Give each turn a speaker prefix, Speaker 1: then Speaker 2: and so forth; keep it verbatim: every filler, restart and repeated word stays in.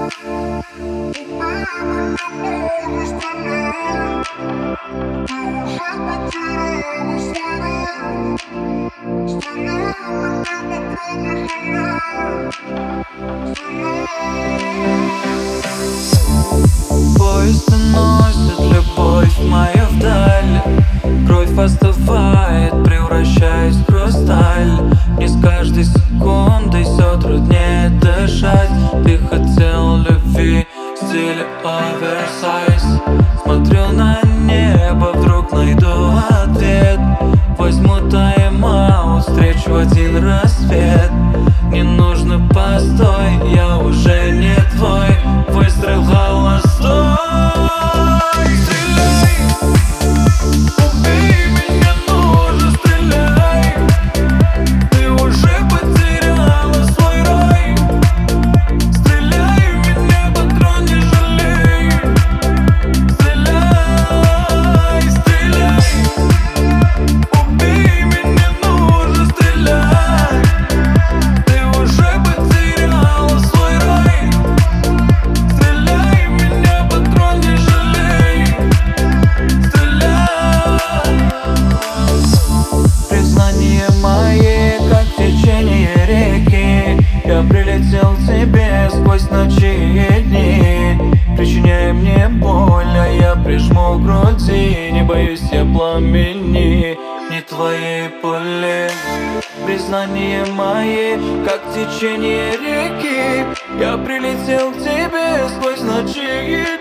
Speaker 1: Поезд уносит любовь моя вдаль. Кровь остывает, превращаясь в хрусталь. Мне с каждой секундой все труднее дышать. Ты хотел любви в стиле оверсайз. Смотрю на небо, вдруг найду ответ. Возьму тайм-аут, встречу один рассвет. Не нужно постой, я уже не твой. Выстрел холостой. Стреляй, убей меня, ну же стреляй. Ты уже потеряла свой рай. Стреляй в меня, патрон не жалей. Стреляй, стреляй, убей меня, ну же стреляй. Ты уже потеряла свой рай. Стреляй в меня, патрон не жалей. Стреляй. Признания мои, как течение реки. Я прилетел к тебе сквозь ночи и дни. Причиняя мне боль, а я прижму к груди. Не боюсь я пламени, не твоей пули. Признания мои, как течение реки. Я прилетел к тебе сквозь ночи и дни.